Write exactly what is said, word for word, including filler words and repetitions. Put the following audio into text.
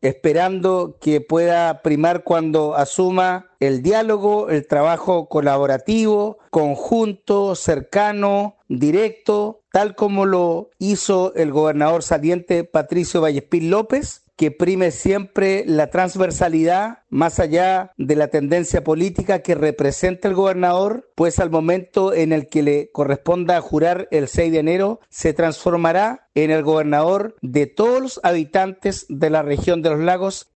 esperando que pueda primar cuando asuma el diálogo, el trabajo colaborativo, conjunto, cercano, directo, tal como lo hizo el gobernador saliente Patricio Vallespín López, que prime siempre la transversalidad más allá de la tendencia política que representa el gobernador, pues al momento en el que le corresponda jurar el seis de enero, se transformará en el gobernador de todos los habitantes de la región de los lagos